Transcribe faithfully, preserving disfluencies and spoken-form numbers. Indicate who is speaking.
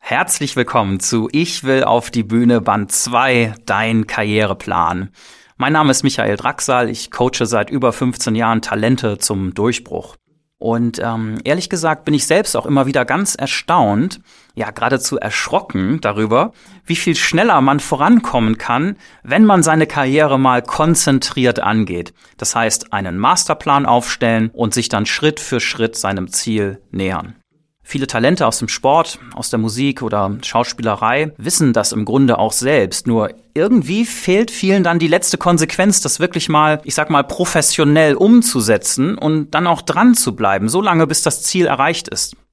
Speaker 1: Herzlich willkommen zu Ich will auf die Bühne Band zwei, dein Karriereplan. Mein Name ist Michael Draxal, ich coache seit über fünfzehn Jahren Talente zum Durchbruch. Und ähm, ehrlich gesagt bin ich selbst auch immer wieder ganz erstaunt, ja geradezu erschrocken darüber, wie viel schneller man vorankommen kann, wenn man seine Karriere mal konzentriert angeht. Das heißt, einen Masterplan aufstellen und sich dann Schritt für Schritt seinem Ziel nähern. Viele Talente aus dem Sport, aus der Musik oder Schauspielerei wissen das im Grunde auch selbst. Nur irgendwie fehlt vielen dann die letzte Konsequenz, das wirklich mal, ich sag mal, professionell umzusetzen und dann auch dran zu bleiben, so lange bis das Ziel erreicht ist.